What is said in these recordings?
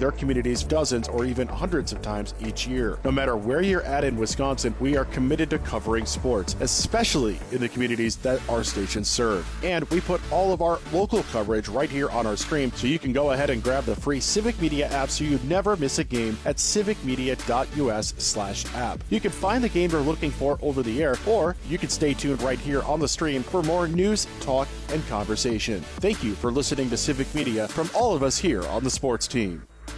their communities dozens or even hundreds of times each year. No matter where you're at in Wisconsin, we are committed to covering sports, especially in the communities that our stations serve. And we put all of our local coverage right here on our stream, so you can go ahead and grab the free Civic Media app so you never miss a game at civicmedia.us/app. You can find the game you're looking for over the air, or you can stay tuned right here on the stream for more news, talk, and conversation. Thank you for listening to Civic Media from all of us here on the sports team.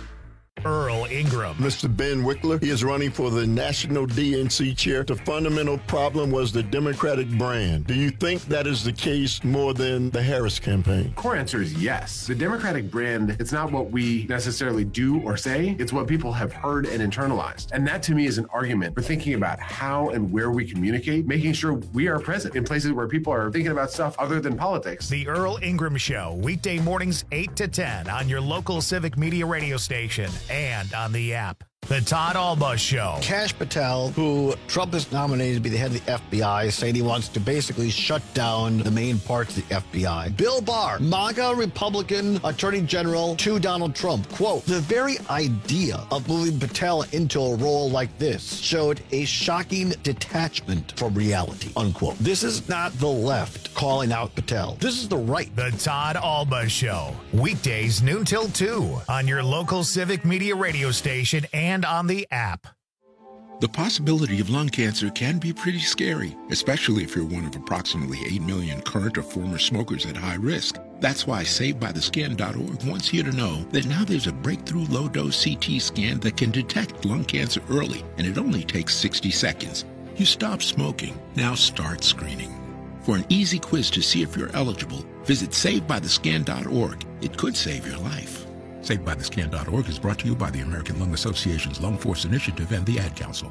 Earl Ingram. Mr. Ben Wickler, he is running for the National DNC chair. The fundamental problem was the Democratic brand. Do you think that is the case more than the Harris campaign? Core answer is yes. The Democratic brand, it's not what we necessarily do or say, it's what people have heard and internalized. And that to me is an argument for thinking about how and where we communicate, making sure we are present in places where people are thinking about stuff other than politics. The Earl Ingram Show, weekday mornings 8 to 10 on your local Civic Media radio station and on the app. The Todd Alba Show. Kash Patel, who Trump has nominated to be the head of the FBI, saying he wants to basically shut down the main parts of the FBI. Bill Barr, MAGA Republican Attorney General to Donald Trump. Quote, the very idea of moving Patel into a role like this showed a shocking detachment from reality, unquote. This is not the left calling out Patel. This is the right. The Todd Alba Show. Weekdays noon till 2 on your local Civic Media radio station and on the app. The possibility of lung cancer can be pretty scary, especially if you're one of approximately 8 million current or former smokers at high risk. That's why SaveByTheScan.org wants you to know that now there's a breakthrough low-dose CT scan that can detect lung cancer early, and it only takes 60 seconds. You stop smoking, now start screening. For an easy quiz to see if you're eligible, visit SaveByTheScan.org. It could save your life. SaveByTheScan.org is brought to you by the American Lung Association's Lung Force Initiative and the Ad Council.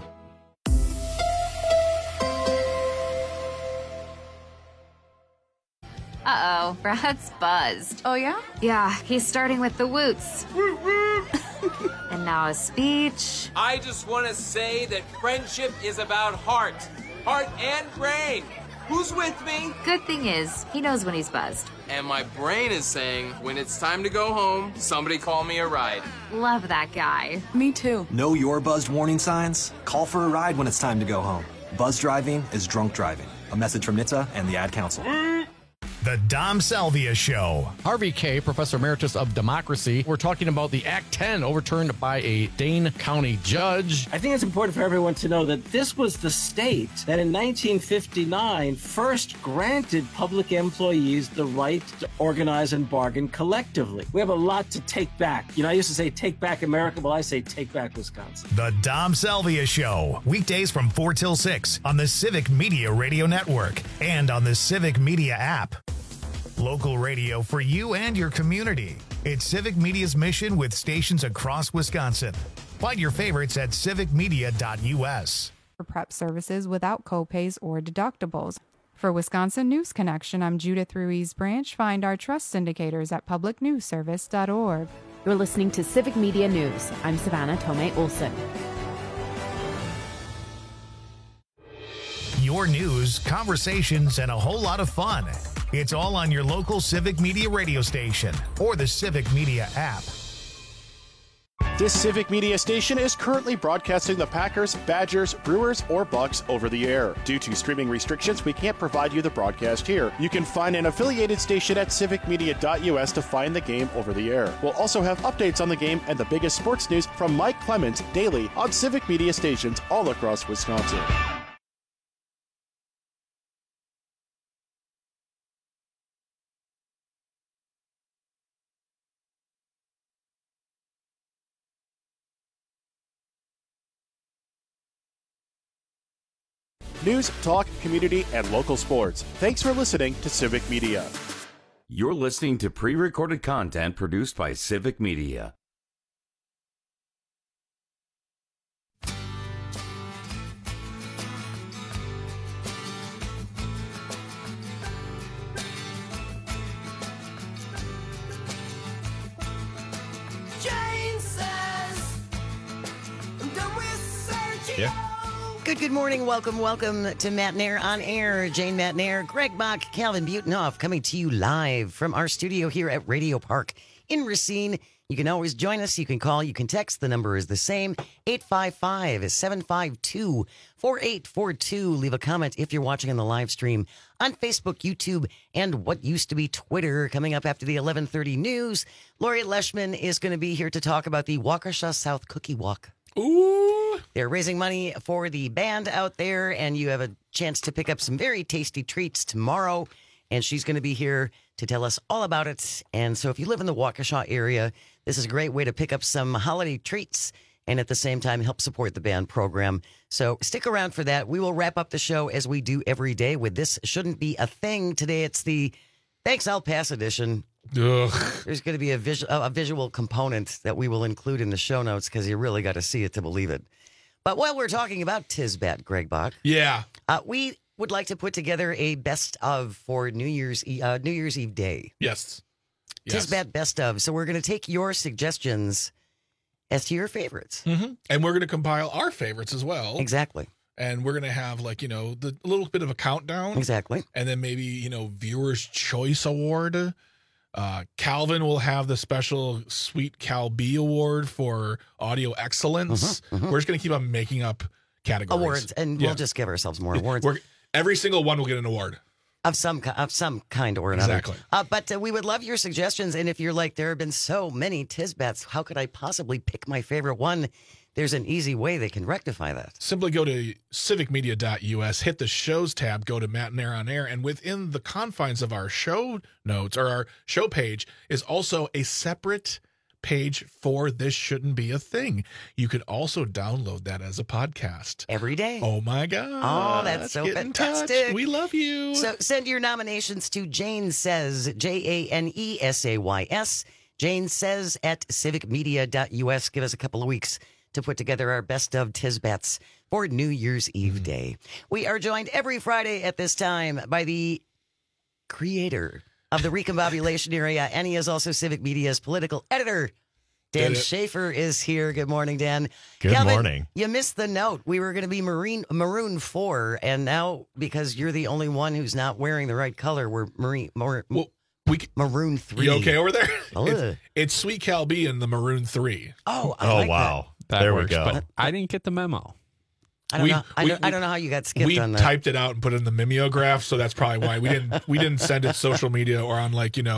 Uh-oh, Brad's buzzed. Oh, yeah? Yeah, he's starting with the woots. And now a speech. I just want to say that friendship is about heart and brain. Who's with me? Good thing is, he knows when he's buzzed. And my brain is saying, when it's time to go home, somebody call me a ride. Love that guy. Me too. Know your buzzed warning signs? Call for a ride when it's time to go home. Buzz driving is drunk driving. A message from NHTSA and the Ad Council. The Dom Salvia Show. Harvey Kaye, Professor Emeritus of Democracy. We're talking about the Act 10 overturned by a Dane County judge. I think it's important for everyone to know that this was the state that in 1959 first granted public employees the right to organize and bargain collectively. We have a lot to take back. I used to say take back America. Well, I say take back Wisconsin. The Dom Salvia Show. Weekdays from 4 till 6 on the Civic Media Radio Network and on the Civic Media app. Local radio for you and your community. It's Civic Media's mission with stations across Wisconsin. Find your favorites at civicmedia.us. For prep services without copays or deductibles. For Wisconsin News Connection, I'm Judith Ruiz Branch. Find our trust indicators at publicnewsservice.org. You're listening to Civic Media News. I'm Savannah Tomei Olson. Your news, conversations, and a whole lot of fun. It's all on your local Civic Media radio station or the Civic Media app. This Civic Media station is currently broadcasting the Packers, Badgers, Brewers, or Bucks over the air. Due to streaming restrictions, we can't provide you the broadcast here. You can find an affiliated station at civicmedia.us to find the game over the air. We'll also have updates on the game and the biggest sports news from Mike Clemens daily on Civic Media stations all across Wisconsin. News, talk, community, and local sports. Thanks for listening to Civic Media. You're listening to pre-recorded content produced by Civic Media. Jane says, I'm done with searching. Yeah. Good morning. Welcome to Matt Nair on Air. Jane Matt Nair, Greg Bach, Calvin Butenoff coming to you live from our studio here at Radio Park in Racine. You can always join us. You can call. You can text. The number is the same, 855-752-4842. Leave a comment if you're watching on the live stream on Facebook, YouTube, and what used to be Twitter. Coming up after the 11:30 news, Lori Leishman is going to be here to talk about the Waukesha South Cookie Walk. Ooh. They're raising money for the band out there, and you have a chance to pick up some very tasty treats tomorrow. And she's going to be here to tell us all about it. And so if you live in the Waukesha area, this is a great way to pick up some holiday treats and at the same time help support the band program. So stick around for that. We will wrap up the show as we do every day with This Shouldn't Be a Thing. Today it's the Thanks I'll Pass edition. Ugh. There's going to be a visual component that we will include in the show notes because you really got to see it to believe it. But while we're talking about Tisbat, Greg Bach, we would like to put together a best of for New Year's Eve day. Yes. Tisbat best of. So we're going to take your suggestions as to your favorites. Mm-hmm. And we're going to compile our favorites as well. Exactly. And we're going to have a little bit of a countdown. Exactly. And then maybe, Viewer's Choice Award. Calvin will have the special Sweet Cal B Award for audio excellence. We're just going to keep on making up categories. Awards. And we'll just give ourselves more awards. Every single one will get an award. Of some kind or another. Exactly. But we would love your suggestions. And if you're like, there have been so many Tisbats, how could I possibly pick my favorite one? There's an easy way they can rectify that. Simply go to civicmedia.us, hit the shows tab, go to Matt and Air on Air, and within the confines of our show notes or our show page is also a separate page for This Shouldn't Be a Thing. You could also download that as a podcast. Every day. Oh, my God. Oh, that's so fantastic. We love you. So send your nominations to Jane Says, JANESAYS, Jane Says at civicmedia.us. Give us a couple of weeks to put together our best of Tisbats for New Year's Eve day. We are joined every Friday at this time by the creator of the Recombobulation area, and he is also Civic Media's political editor. Dan Schaefer is here. Good morning, Dan. Good morning. You missed the note. We were going to be Maroon 4, and now because you're the only one who's not wearing the right color, we're Maroon 3. You okay over there? It's Sweet Cal B and the Maroon 3. Oh, I like wow. That there works, we go. But I didn't get the memo. I don't know how you got skipped on that. We typed it out and put it in the mimeograph, so that's probably why we didn't send it to social media or on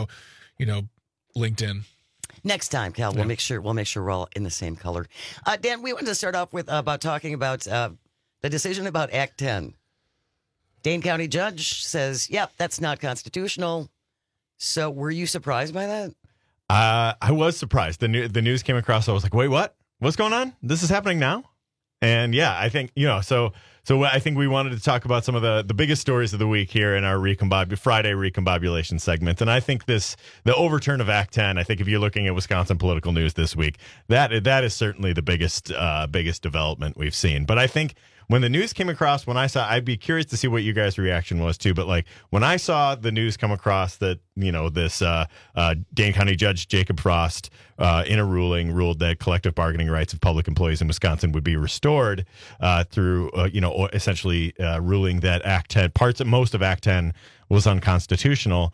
LinkedIn. Next time, Cal, we'll make sure we're all in the same color. Dan, we wanted to start off with talking about the decision about Act 10. Dane County judge says, "Yep, that's not constitutional." So, were you surprised by that? I was surprised. The news came across. I was like, "Wait, what? What's going on? This is happening now?" And yeah, I think So I think we wanted to talk about some of the biggest stories of the week here in our Friday Recombobulation segment. And I think the overturn of Act 10, I think if you're looking at Wisconsin political news this week, that is certainly the biggest development we've seen. But I think when the news came across, I'd be curious to see what you guys' reaction was too. But when I saw the news come across that, this Dane County Judge Jacob Frost in a ruling ruled that collective bargaining rights of public employees in Wisconsin would be restored through, essentially ruling that most of Act 10 was unconstitutional.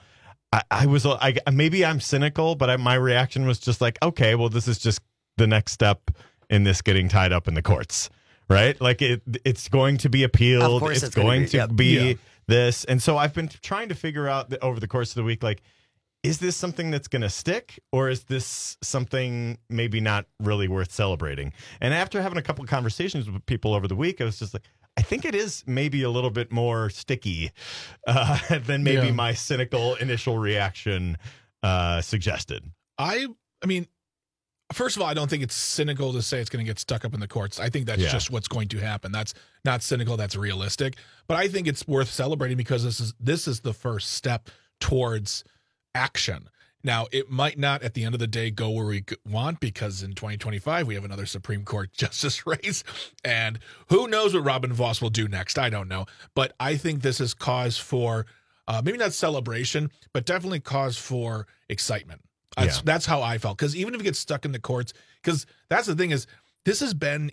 Maybe I'm cynical, but my reaction was just like, okay, well, this is just the next step in this getting tied up in the courts. Right? It's going to be appealed. It's going to be this. And so I've been trying to figure out over the course of the week, is this something that's going to stick, or is this something maybe not really worth celebrating? And after having a couple of conversations with people over the week, I was just like, I think it is maybe a little bit more sticky than maybe my cynical initial reaction suggested. I mean, first of all, I don't think it's cynical to say it's going to get stuck up in the courts. I think that's just what's going to happen. That's not cynical. That's realistic. But I think it's worth celebrating because this is the first step towards action. Now, it might not at the end of the day go where we want, because in 2025 we have another Supreme Court justice race, and who knows what Robin Vos will do next. I don't know. But I think this is cause for maybe not celebration, but definitely cause for excitement. That's how I felt. Because even if it gets stuck in the courts, because that's the thing is, this has been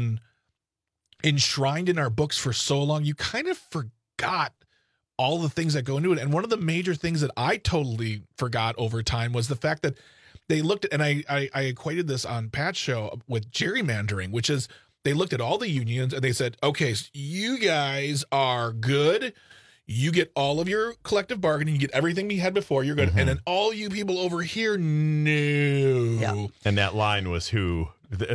enshrined in our books for so long, you kind of forgot all the things that go into it. And one of the major things that I totally forgot over time was the fact that they looked at, and I equated this on Pat's show with gerrymandering, which is they looked at all the unions and they said, okay, so you guys are good. You get all of your collective bargaining. You get everything we had before. You're good. And then all you people over here, no. Yeah. And that line was who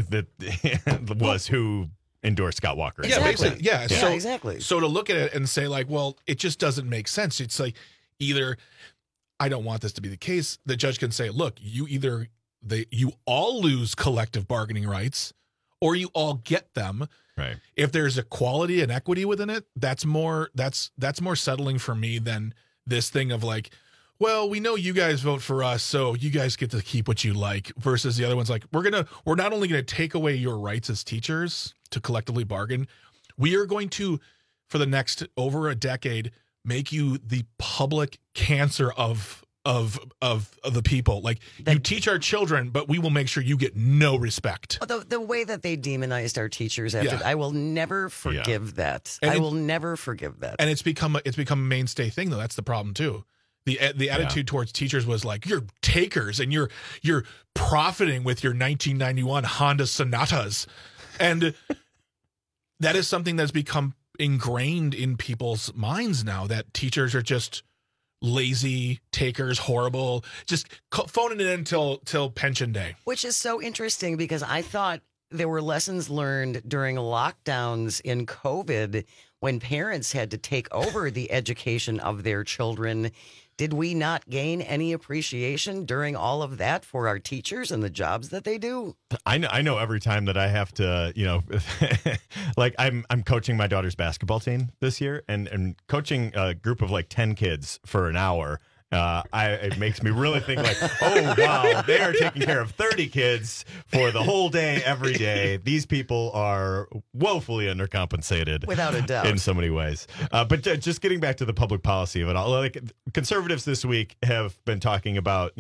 who endorsed Scott Walker. Yeah, basically. Yeah. Yeah, So, exactly. So to look at it and say like, well, it just doesn't make sense. It's like either I don't want this to be the case. The judge can say, look, you all lose collective bargaining rights or you all get them. Right. If there's equality and equity within it, that's more settling for me than this thing of like, well, we know you guys vote for us, so you guys get to keep what you like, versus the other one's like, we're not only going to take away your rights as teachers to collectively bargain, we are going to, for the next over a decade, make you the public cancer of the people. Like, you teach our children, but we will make sure you get no respect. The way that they demonized our teachers after, I will never forgive that. And I will never forgive that. And it's become a mainstay thing, though. That's the problem too. The attitude towards teachers was like, you're takers and you're profiting with your 1991 Honda Sonatas, and that is something that's become ingrained in people's minds now, that teachers are just lazy takers, horrible, just phoning it in till pension day. Which is so interesting because I thought there were lessons learned during lockdowns in COVID when parents had to take over the education of their children. Did we not gain any appreciation during all of that for our teachers and the jobs that they do? I know every time that I have to, like I'm coaching my daughter's basketball team this year, and coaching a group of like 10 kids for an hour. It makes me really think like, oh, wow, they are taking care of 30 kids for the whole day, every day. These people are woefully undercompensated. Without a doubt. In so many ways. But just getting back to the public policy of it all, like conservatives this week have been talking about,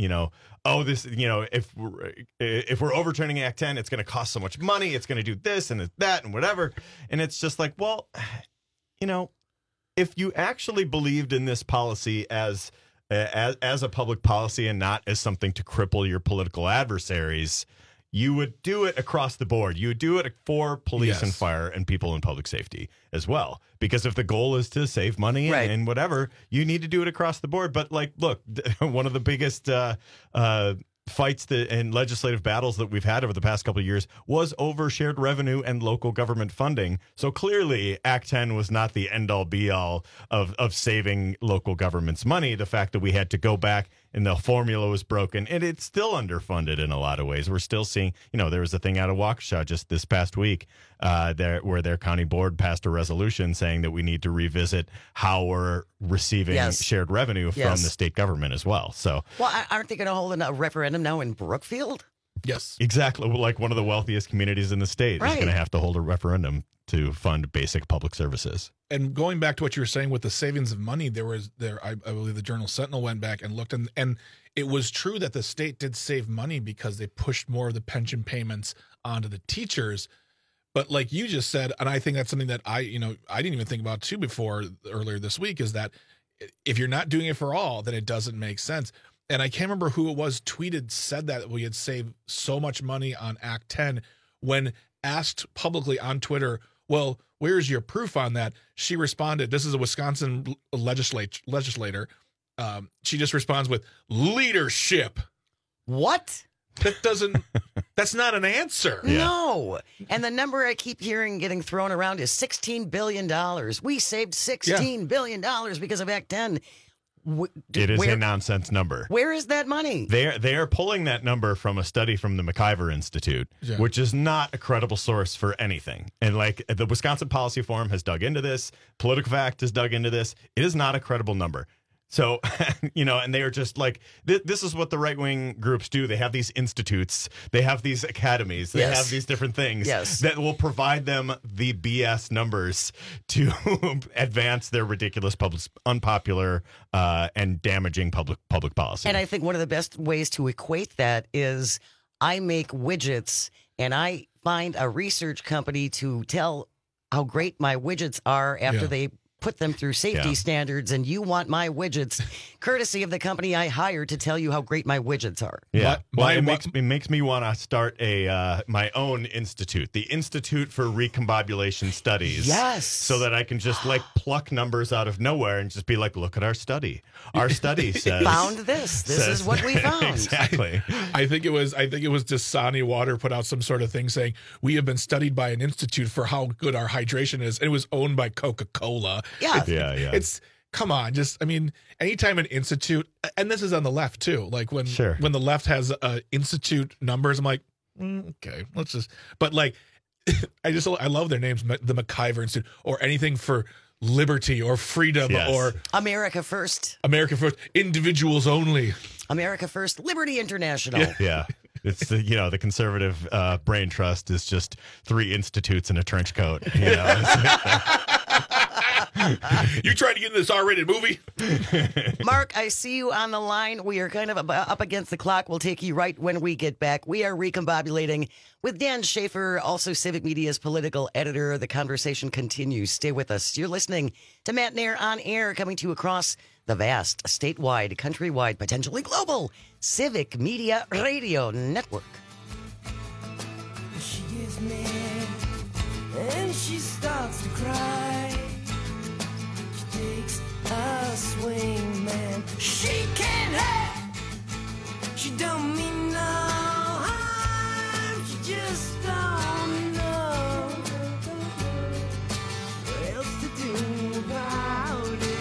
if we're overturning Act 10, it's going to cost so much money. It's going to do this and that and whatever. And it's just like, well, if you actually believed in this policy as a public policy and not as something to cripple your political adversaries, you would do it across the board. You would do it for police and fire and people in public safety as well. Because if the goal is to save money and whatever, you need to do it across the board. But like, look, one of the biggest fights and legislative battles that we've had over the past couple of years was over shared revenue and local government funding. So clearly Act 10 was not the end all be all of saving local governments money. The fact that we had to go back and the formula was broken, and it's still underfunded in a lot of ways. We're still seeing, there was a thing out of Waukesha just this past week where their county board passed a resolution saying that we need to revisit how we're receiving shared revenue from the state government as well. So, well, aren't they going to hold a referendum now in Brookfield? Yes, exactly. Like one of the wealthiest communities in the state is going to have to hold a referendum to fund basic public services. And going back to what you were saying with the savings of money, I believe the Journal Sentinel went back and looked, and it was true that the state did save money because they pushed more of the pension payments onto the teachers. But like you just said, and I think that's something that I didn't even think about too before earlier this week, is that if you're not doing it for all, then it doesn't make sense. And I can't remember who it was said that we had saved so much money on Act 10 when asked publicly on Twitter, well, where's your proof on that? She responded, this is a Wisconsin legislator. She just responds with leadership. What? That's not an answer. No. And the number I keep hearing getting thrown around is $16 billion. We saved $16 billion because of Act 10. It is a nonsense number. Where is that money? They are pulling that number from a study from the McIver Institute, which is not a credible source for anything. And like the Wisconsin Policy Forum has dug into this, PolitiFact has dug into this. It is not a credible number. So, and they are just like, this is what the right-wing groups do. They have these institutes, they have these academies, they have these different things that will provide them the BS numbers to advance their ridiculous, unpopular, and damaging public policy. And I think one of the best ways to equate that is I make widgets and I find a research company to tell how great my widgets are after they put them through safety standards, and you want my widgets, courtesy of the company I hired to tell you how great my widgets are. Yeah, it makes me want to start my own institute, the Institute for Recombobulation Studies. Yes, so that I can just pluck numbers out of nowhere and just be like, look at our study. Our study says found this. This is what we found. Exactly. I think it was Dasani Water put out some sort of thing saying we have been studied by an institute for how good our hydration is, and it was owned by Coca-Cola. Yeah. It's come on, anytime an institute, and this is on the left too, like when the left has institute numbers, I'm like, okay, let's just, but like, I love their names, the MacIver Institute, or anything for liberty or freedom or America First, individuals only, America First, Liberty International. Yeah. It's the conservative brain trust is just 3 institutes in a trench coat. You tried to get in this R-rated movie? Mark, I see you on the line. We are kind of up against the clock. We'll take you right when we get back. We are recombobulating with Dan Schaefer, also Civic Media's political editor. The conversation continues. Stay with us. You're listening to Matt Nair on Air, coming to you across the vast, statewide, countrywide, potentially global Civic Media Radio Network. She gets mad and she starts to cry. She takes a swing, man. She can't have. She don't mean no harm. She just don't know what else to do about it.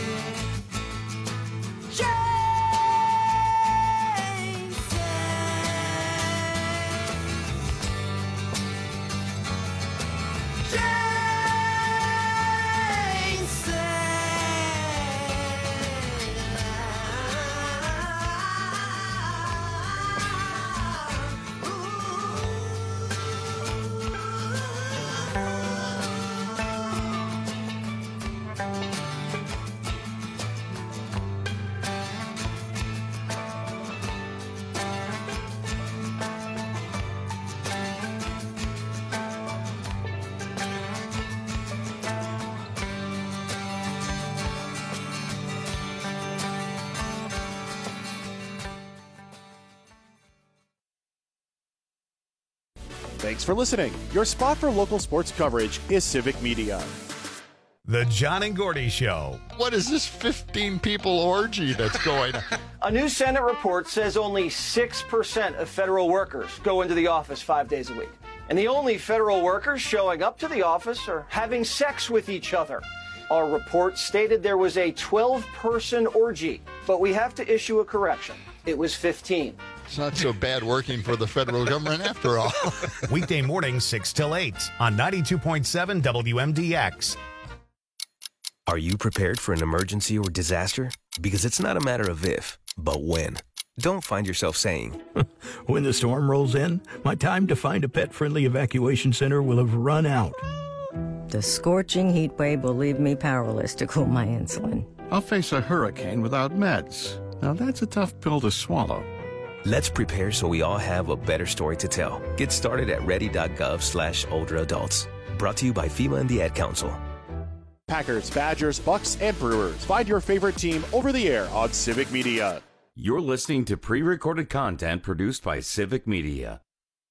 Thanks for listening. Your spot for local sports coverage is Civic Media. The John and Gordy Show. What is this 15-people orgy that's going on? A new Senate report says only 6% of federal workers go into the office 5 days a week. And the only federal workers showing up to the office are having sex with each other. Our report stated there was a 12-person orgy, but we have to issue a correction. It was 15. It's not so bad working for the federal government after all. Weekday mornings 6 till 8 on 92.7 WMDX. Are you prepared for an emergency or disaster? Because it's not a matter of if, but when. Don't find yourself saying, when the storm rolls in, my time to find a pet-friendly evacuation center will have run out. The scorching heat wave will leave me powerless to cool my insulin. I'll face a hurricane without meds. Now that's a tough pill to swallow. Let's prepare so we all have a better story to tell. Get started at ready.gov/older adults. Brought to you by FEMA and the Ad Council. Packers, Badgers, Bucks, and Brewers. Find your favorite team over the air on Civic Media. You're listening to pre-recorded content produced by Civic Media.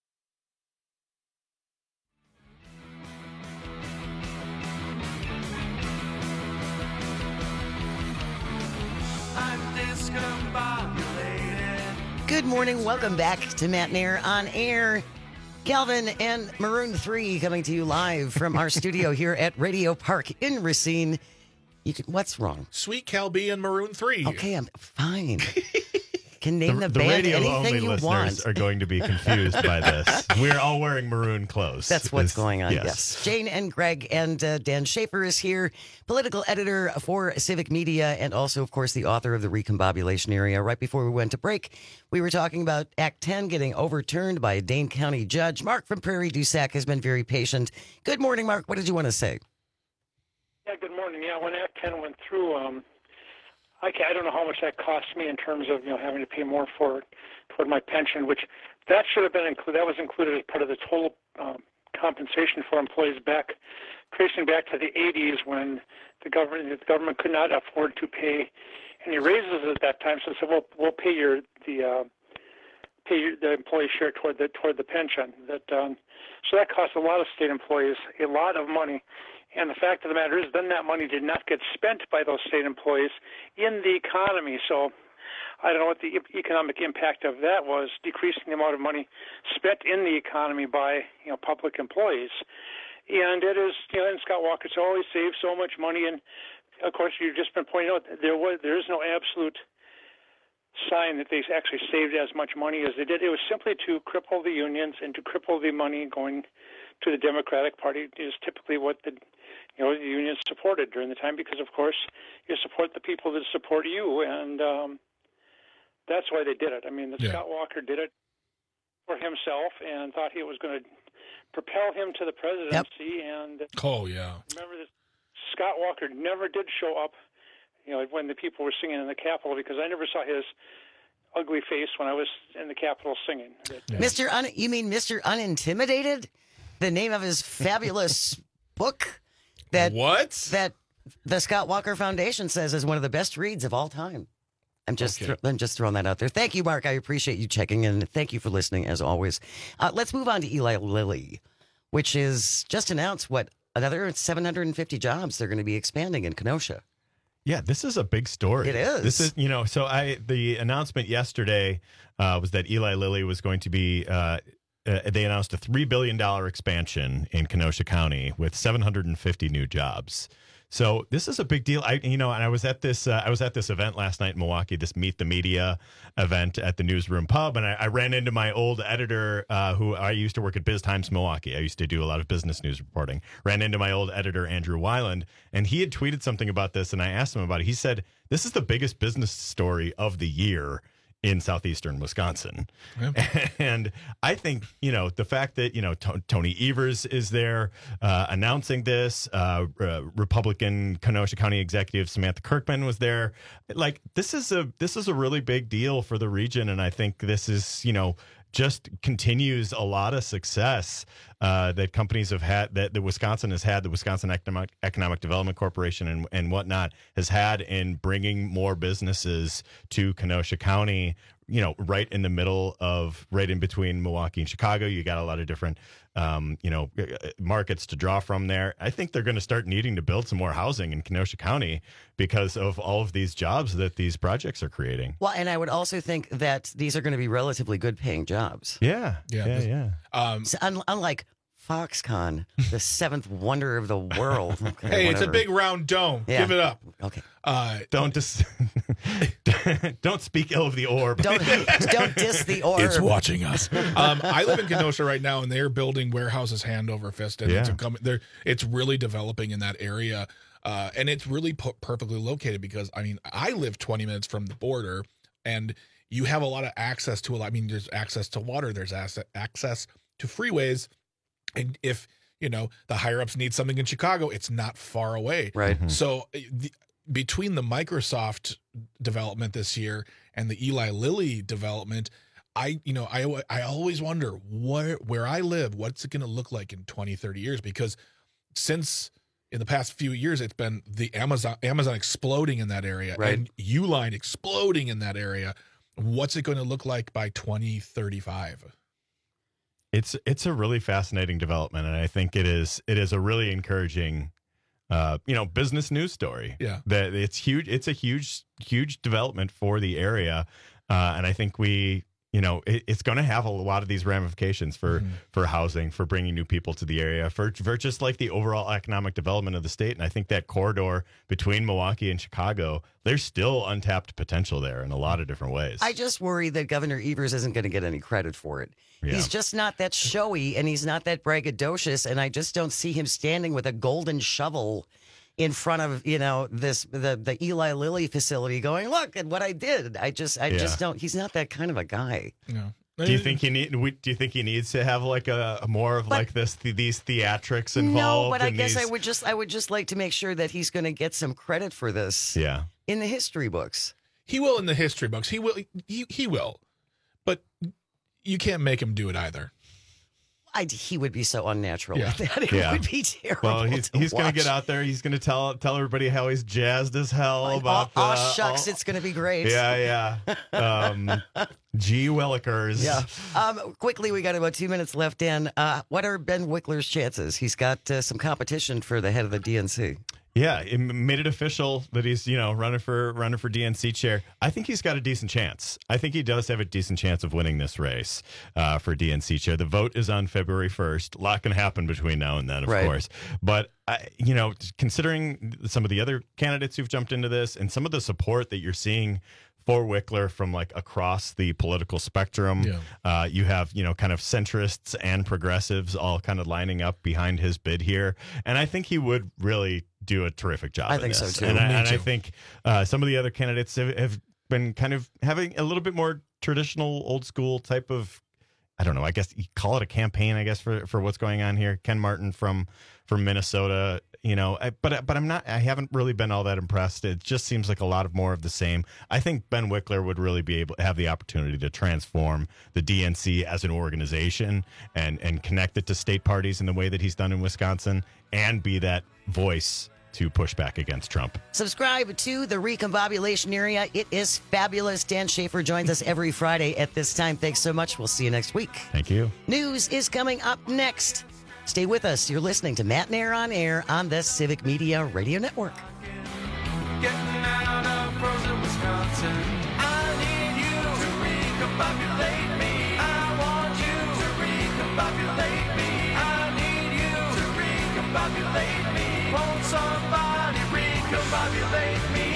Good morning. Welcome back to Matt Nair on Air. Calvin and Maroon 3 coming to you live from our studio here at Radio Park in Racine. What's wrong? Sweet Cal B and Maroon 3. Okay, I'm fine. Can name the band radio anything only you listeners want. are going to be confused by this. We're all wearing maroon clothes. That's what's going on, yes. Jane and Greg and Dan Schaefer is here, political editor for Civic Media, and also, of course, the author of The Recombobulation Area. Right before we went to break, we were talking about Act 10 getting overturned by a Dane County judge. Mark from Prairie du Sac has been very patient. Good morning, Mark. What did you want to say? Yeah, good morning. Yeah, when Act 10 went through, I don't know how much that cost me in terms of having to pay more toward my pension, which that should have been included. That was included as part of the total compensation for employees back tracing back to the 80s when the government could not afford to pay any raises at that time, so they said, we'll pay the employee share toward the pension. So that cost a lot of state employees a lot of money. And the fact of the matter is, then that money did not get spent by those state employees in the economy. So I don't know what the economic impact of that was, decreasing the amount of money spent in the economy by public employees. And it is, and Scott Walker's always saved so much money. And of course, you've just been pointing out that there is no absolute sign that they actually saved as much money as they did. It was simply to cripple the unions and to cripple the money going to the Democratic Party. Is typically what the unions supported during the time, because of course you support the people that support you, and that's why they did it. I mean, Scott Walker did it for himself and thought he was going to propel him to the presidency. And remember that Scott Walker never did show up when the people were singing in the Capitol, because I never saw his ugly face when I was in the Capitol singing. You mean Mr. Unintimidated? The name of his fabulous book that the Scott Walker Foundation says is one of the best reads of all time. I'm just throwing that out there. Thank you, Mark. I appreciate you checking in. Thank you for listening, as always. Let's move on to Eli Lilly, which is just announced, another 750 jobs they're going to be expanding in Kenosha. Yeah, this is a big story. It is. This is, the announcement yesterday was that Eli Lilly was going to be, they announced a $3 billion expansion in Kenosha County with 750 new jobs. So this is a big deal. And I was at this event last night in Milwaukee, this Meet the Media event at the Newsroom Pub, and I ran into my old editor, who I used to work at Biz Times Milwaukee. I used to do a lot of business news reporting. Ran into my old editor, Andrew Weiland, and he had tweeted something about this, and I asked him about it. He said, this is the biggest business story of the year in southeastern Wisconsin. Yeah. And I think, the fact that, Tony Evers is there announcing this, Republican Kenosha County Executive Samantha Kirkman was there. This is a really big deal for the region. And I think this is, just continues a lot of success that companies have had, that the Wisconsin has had, the Wisconsin Economic Development Corporation and whatnot has had in bringing more businesses to Kenosha County, right in the middle of, right in between Milwaukee and Chicago. You got a lot of different, markets to draw from there. I think they're going to start needing to build some more housing in Kenosha County because of all of these jobs that these projects are creating. Well, and I would also think that these are going to be relatively good paying jobs. Yeah. So unlike Foxconn, the seventh wonder of the world. Okay, hey, it's a big round dome. Yeah. Give it up. Okay. Don't speak ill of the orb. Don't diss the orb. It's watching us. I live in Kenosha right now, and they're building warehouses hand over fist, and it's really developing in that area, and it's really perfectly located because I live 20 minutes from the border, and you have a lot of access to there's access to water, there's access to freeways. And if, the higher-ups need something in Chicago, it's not far away. Right. Mm-hmm. So between the Microsoft development this year and the Eli Lilly development, I always wonder where I live, what's it going to look like in 20, 30 years? Because since in the past few years, it's been the Amazon exploding in that area, right, and Uline exploding in that area. What's it going to look like by 2035? It's a really fascinating development, and I think it is a really encouraging, business news story. Yeah, that it's huge. It's a huge development for the area, and I think it's going to have a lot of these ramifications for housing, for bringing new people to the area, for just like the overall economic development of the state. And I think that corridor between Milwaukee and Chicago, there's still untapped potential there in a lot of different ways. I just worry that Governor Evers isn't going to get any credit for it. Yeah. He's just not that showy, and he's not that braggadocious, and I just don't see him standing with a golden shovel in front of the Eli Lilly facility, going, "Look at what I did." I just don't. He's not that kind of a guy. No. Do you think he needs to have like a more of these theatrics involved? No, but I guess I would just like to make sure that he's going to get some credit for this. Yeah. In the history books. He will in the history books. He will. He will. But you can't make him do it either. He would be so unnatural Yeah. with that. It Yeah. would be terrible. Well, he's going to watch. get out there. He's going to tell everybody how he's jazzed as hell about. Shucks, it's going to be great. Yeah. G. Willikers. Yeah. Quickly, we got about 2 minutes left in. What are Ben Wickler's chances? He's got some competition for the head of the DNC. Yeah, it made it official that he's running for DNC chair. I think he's got a decent chance. I think he does have a decent chance of winning this race for DNC chair. The vote is on February 1st. A lot can happen between now and then, of course. But considering some of the other candidates who've jumped into this and some of the support that you're seeing for Wickler from like across the political spectrum. Yeah. You have, kind of centrists and progressives all kind of lining up behind his bid here. And I think he would really do a terrific job. I think so too. And I think some of the other candidates have been kind of having a little bit more traditional, old school type of, I don't know, I guess you call it a campaign, I guess, for what's going on here. Ken Martin from Minnesota, but I'm not, I haven't really been all that impressed. It just seems like a lot more of the same. I think Ben Wickler would really be able to have the opportunity to transform the DNC as an organization and connect it to state parties in the way that he's done in Wisconsin and be that voice to push back against Trump. Subscribe to the Recombobulation Area. It is fabulous. Dan Schaefer joins us every Friday at this time. Thanks so much. We'll see you next week. Thank you. News is coming up next. Stay with us. You're listening to Matt and Air on Air on the Civic Media Radio Network. Getting out of frozen Wisconsin. I need you to recombobulate me. I want you to recombobulate me. I need you to recombobulate me. Won't somebody recombobulate me?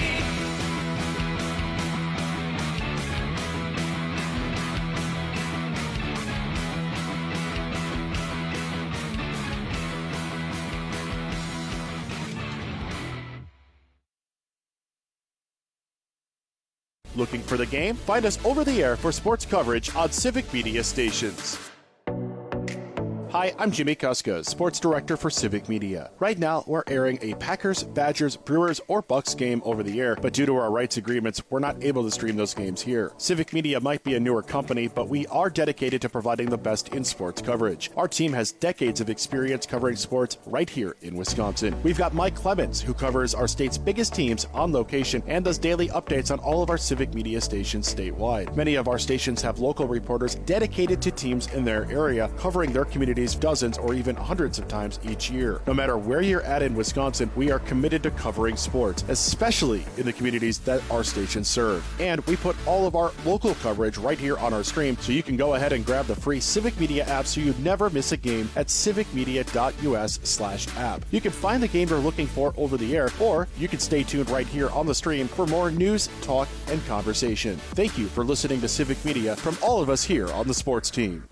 Looking for the game? Find us over the air for sports coverage on Civic Media stations. Hi, I'm Jimmy Kuska, Sports Director for Civic Media. Right now, we're airing a Packers, Badgers, Brewers, or Bucks game over the air, but due to our rights agreements, we're not able to stream those games here. Civic Media might be a newer company, but we are dedicated to providing the best in sports coverage. Our team has decades of experience covering sports right here in Wisconsin. We've got Mike Clemens, who covers our state's biggest teams on location and does daily updates on all of our Civic Media stations statewide. Many of our stations have local reporters dedicated to teams in their area, covering their communities dozens or even hundreds of times each year. No matter where you're at in Wisconsin, we are committed to covering sports, especially in the communities that our stations serve. And we put all of our local coverage right here on our stream, so you can go ahead and grab the free Civic Media app so you never miss a game at civicmedia.us/app. You can find the game you're looking for over the air, or you can stay tuned right here on the stream for more news, talk, and conversation. Thank you for listening to Civic Media from all of us here on the sports team.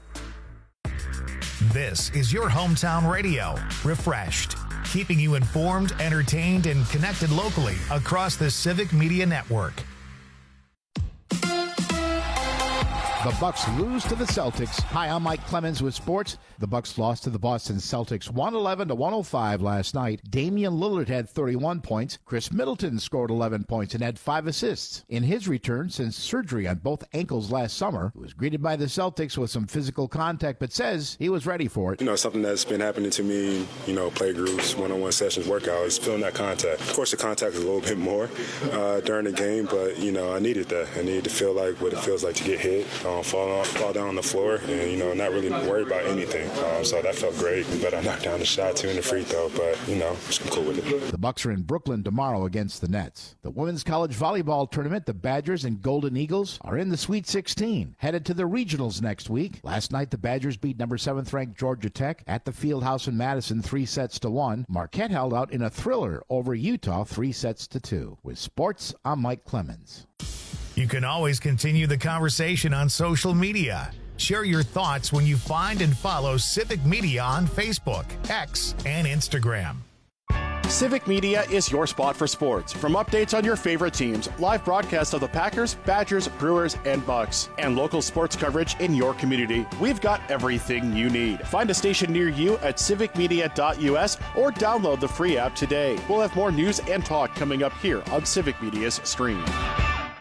This is your hometown radio, refreshed, keeping you informed, entertained, and connected locally across the Civic Media Network. The Bucks lose to the Celtics. Hi, I'm Mike Clemens with sports. The Bucks lost to the Boston Celtics 111-105 last night. Damian Lillard had 31 points. Chris Middleton scored 11 points and had 5 assists. In his return since surgery on both ankles last summer, he was greeted by the Celtics with some physical contact, but says he was ready for it. Something that's been happening to me, play groups, one-on-one sessions, workouts, feeling that contact. Of course, the contact is a little bit more during the game, but, I needed that. I needed to feel like what it feels like to get hit. Fall down on the floor and, not really worry about anything. So that felt great. But I knocked down the shot, 2 in the free throw. But, I'm cool with it. The Bucks are in Brooklyn tomorrow against the Nets. The women's college volleyball tournament, the Badgers and Golden Eagles, are in the Sweet 16, headed to the regionals next week. Last night, the Badgers beat number 7th-ranked Georgia Tech at the Fieldhouse in Madison 3-1. Marquette held out in a thriller over Utah 3-2. With sports, I'm Mike Clemens. You can always continue the conversation on social media. Share your thoughts when you find and follow Civic Media on Facebook, X, and Instagram. Civic Media is your spot for sports. From updates on your favorite teams, live broadcasts of the Packers, Badgers, Brewers, and Bucks, and local sports coverage in your community, we've got everything you need. Find a station near you at civicmedia.us or download the free app today. We'll have more news and talk coming up here on Civic Media's stream.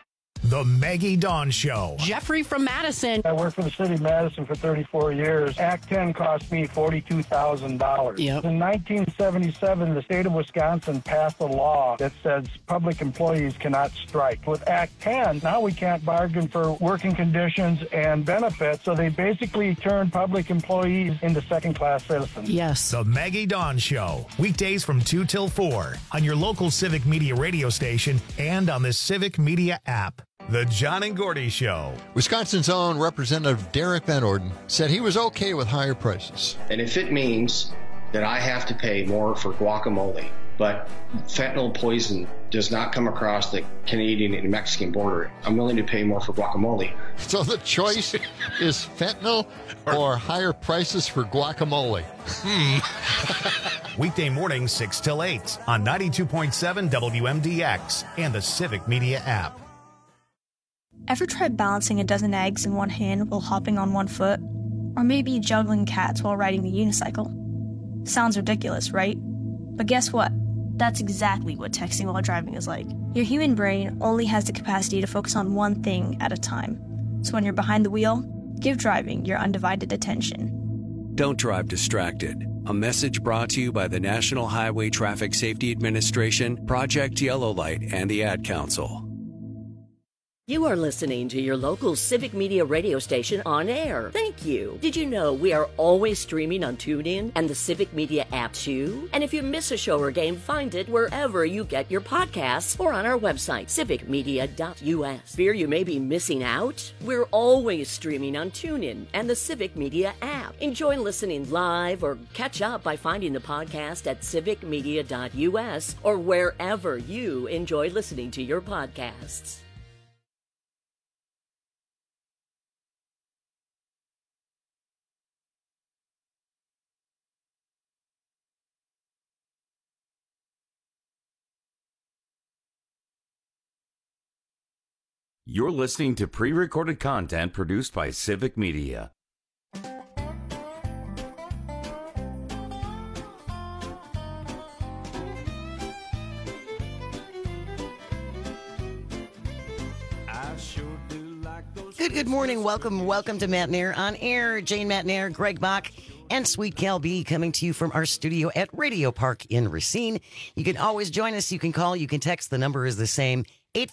The Maggie Dawn Show. Jeffrey from Madison. I worked for the city of Madison for 34 years. Act 10 cost me $42,000. Yep. In 1977, the state of Wisconsin passed a law that says public employees cannot strike. With Act 10, now we can't bargain for working conditions and benefits, so they basically turned public employees into second-class citizens. Yes. The Maggie Dawn Show. Weekdays from 2 till 4 on your local Civic Media radio station and on the Civic Media app. The John and Gordy Show. Wisconsin's own Representative Derek Van Orden said he was okay with higher prices. And if it means that I have to pay more for guacamole, but fentanyl poison does not come across the Canadian and Mexican border, I'm willing to pay more for guacamole. So the choice is fentanyl or higher prices for guacamole? Weekday mornings 6 till 8 on 92.7 WMDX and the Civic Media app. Ever tried balancing a dozen eggs in one hand while hopping on one foot? Or maybe juggling cats while riding the unicycle? Sounds ridiculous, right? But guess what? That's exactly what texting while driving is like. Your human brain only has the capacity to focus on one thing at a time. So when you're behind the wheel, give driving your undivided attention. Don't drive distracted. A message brought to you by the National Highway Traffic Safety Administration, Project Yellow Light, and the Ad Council. You are listening to your local Civic Media radio station on air. Thank you. Did you know we are always streaming on TuneIn and the Civic Media app too? And if you miss a show or game, find it wherever you get your podcasts or on our website, civicmedia.us. Fear you may be missing out? We're always streaming on TuneIn and the Civic Media app. Enjoy listening live or catch up by finding the podcast at civicmedia.us or wherever you enjoy listening to your podcasts. You're listening to pre-recorded content produced by Civic Media. Good morning. Welcome to Matt Nair on Air. Jane Matt Nair, Greg Bach, and Sweet Cal B coming to you from our studio at Radio Park in Racine. You can always join us. You can call. You can text. The number is the same.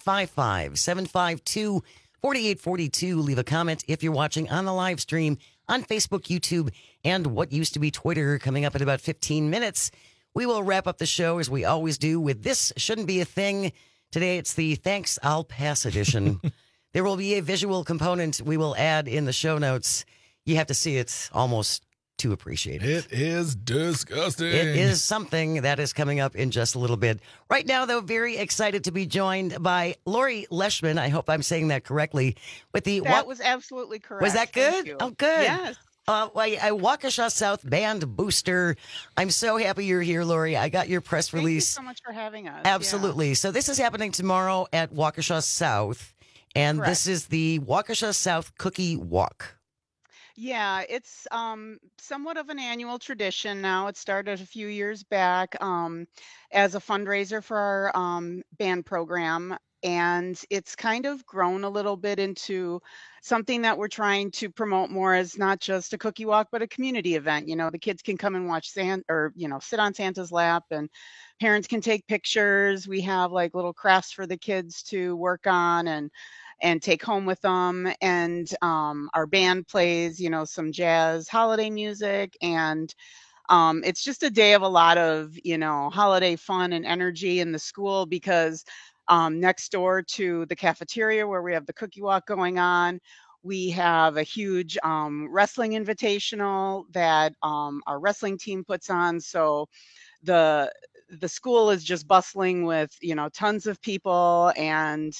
855-752-4842. Leave a comment if you're watching on the live stream on Facebook, YouTube, and what used to be Twitter. Coming up in about 15 minutes, we will wrap up the show as we always do with This Shouldn't Be a Thing. Today it's the Thanks I'll Pass edition. There will be a visual component we will add in the show notes. You have to see it almost to appreciate it. It is disgusting. It is something that is coming up in just a little bit. Right now, though, very excited to be joined by Lori Leishman. I hope I'm saying that correctly. With the That was absolutely correct. Was that good? Thank you. Oh, good. Yes. A Waukesha South band booster. I'm so happy you're here, Lori. I got your press release. Thank you so much for having us. Absolutely. Yeah. So this is happening tomorrow at Waukesha South, and Correct. this is the Waukesha South Cookie Walk. Yeah, it's somewhat of an annual tradition now. It started a few years back as a fundraiser for our band program. And it's kind of grown a little bit into something that we're trying to promote more as not just a cookie walk, but a community event. You know, the kids can come and watch sit on Santa's lap, and parents can take pictures. We have like little crafts for the kids to work on and take home with them. And our band plays, some jazz holiday music. And it's just a day of a lot of, holiday fun and energy in the school, because next door to the cafeteria where we have the cookie walk going on, we have a huge wrestling invitational that our wrestling team puts on. So the school is just bustling with, tons of people and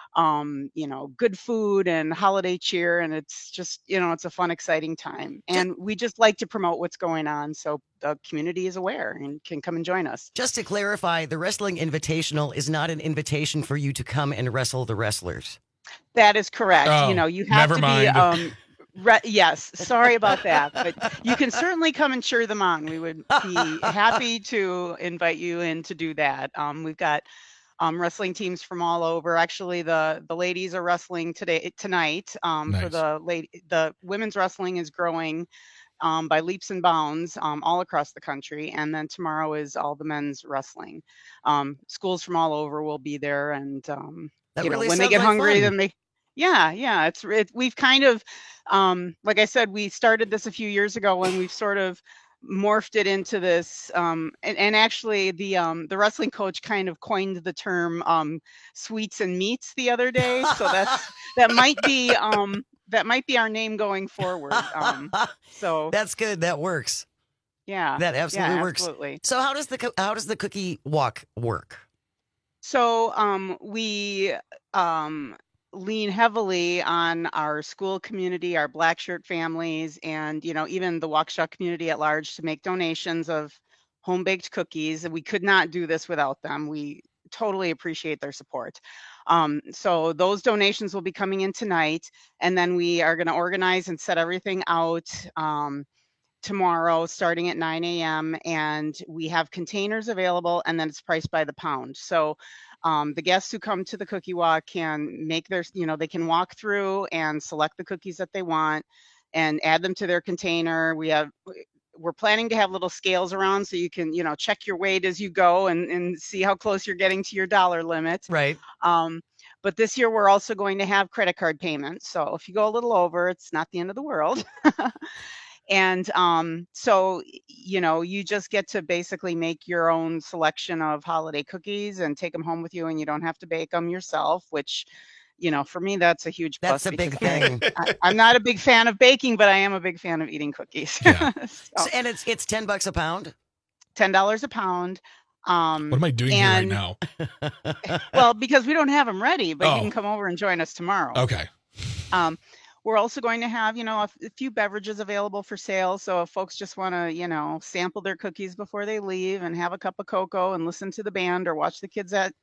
good food and holiday cheer. And it's just, it's a fun, exciting time. And we just like to promote what's going on so the community is aware and can come and join us. Just to clarify, the Wrestling Invitational is not an invitation for you to come and wrestle the wrestlers. That is correct. Oh, You have never to mind. be, yes, sorry about that. But you can certainly come and cheer them on. We would be happy to invite you in to do that. We've got wrestling teams from all over. Actually, the ladies are wrestling tonight. Nice. For the women's wrestling is growing by leaps and bounds all across the country. And then tomorrow is all the men's wrestling. Schools from all over will be there. And, when they get hungry, then we've kind of, like I said, we started this a few years ago and we've sort of morphed it into this. And actually the wrestling coach kind of coined the term sweets and meats the other day. So that might be our name going forward. So that's good. That works. Yeah, that absolutely works. Absolutely. So how does the cookie walk work? So we lean heavily on our school community, our black shirt families, and even the Waukesha community at large to make donations of home baked cookies. We could not do this without them. We totally appreciate their support. So those donations will be coming in tonight, and then we are going to organize and set everything out tomorrow starting at 9 a.m. and we have containers available, and then it's priced by the pound. So the guests who come to the cookie walk can make their, they can walk through and select the cookies that they want and add them to their container. We're planning to have little scales around so you can, check your weight as you go and see how close you're getting to your dollar limit. Right. But this year we're also going to have credit card payments. So if you go a little over, it's not the end of the world. And so, you just get to basically make your own selection of holiday cookies and take them home with you, and you don't have to bake them yourself, which, for me, that's a huge plus. That's a big thing. I'm not a big fan of baking, but I am a big fan of eating cookies. Yeah. And it's $10 a pound? $10 a pound. What am I doing here right now? Well, because we don't have them ready, but you can come over and join us tomorrow. Okay. We're also going to have, a few beverages available for sale. So if folks just want to, sample their cookies before they leave and have a cup of cocoa and listen to the band or watch the kids at,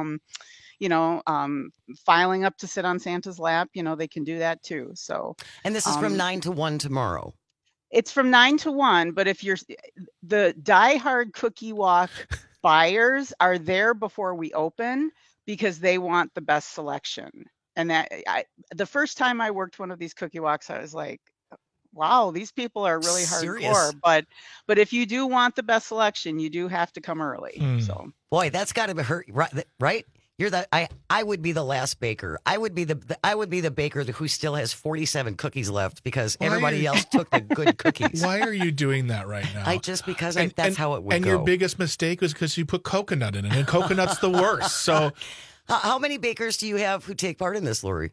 filing up to sit on Santa's lap, they can do that too. So, and this is from 9 to 1 tomorrow. It's from 9 to 1, but if the diehard cookie walk buyers are there before we open because they want the best selection. And the first time I worked one of these cookie walks, I was like, wow, these people are really hardcore. But if you do want the best selection, you do have to come early. So, boy, that's got to be hurt, right? You're I would be the last baker. I would be the baker who still has 47 cookies left because everybody else took the good cookies. Why are you doing that right now? Because that's how it would go. And your biggest mistake was because you put coconut in it, and coconut's the worst. So. How many bakers do you have who take part in this, Lori?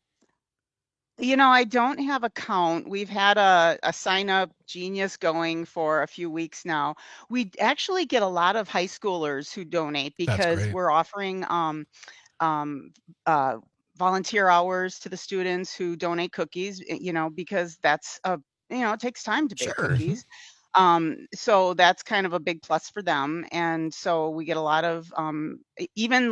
I don't have a count. We've had a sign-up genius going for a few weeks now. We actually get a lot of high schoolers who donate because we're offering volunteer hours to the students who donate cookies, because that's it takes time to bake cookies. So that's kind of a big plus for them. And so we get a lot of, even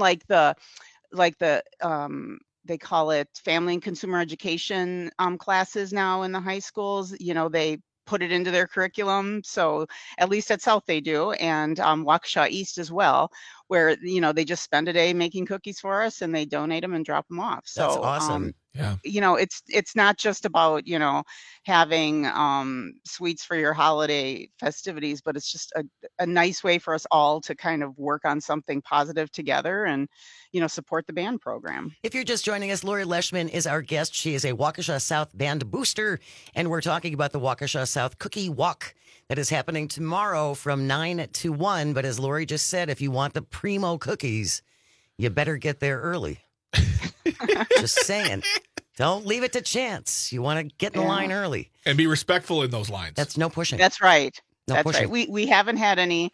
they call it family and consumer education, classes now in the high schools, they put it into their curriculum. So at least at South they do. And, Waukesha East as well, where, they just spend a day making cookies for us and they donate them and drop them off. So that's awesome. Yeah. It's not just about, having sweets for your holiday festivities, but it's just a nice way for us all to kind of work on something positive together and, support the band program. If you're just joining us, Lori Leschman is our guest. She is a Waukesha South band booster, and we're talking about the Waukesha South Cookie Walk that is happening tomorrow from 9 to 1. But as Lori just said, if you want the primo cookies, you better get there early. Just saying. Don't leave it to chance. You want to get in the line early. And be respectful in those lines. That's no pushing. That's right. No That's pushing. right. We haven't had any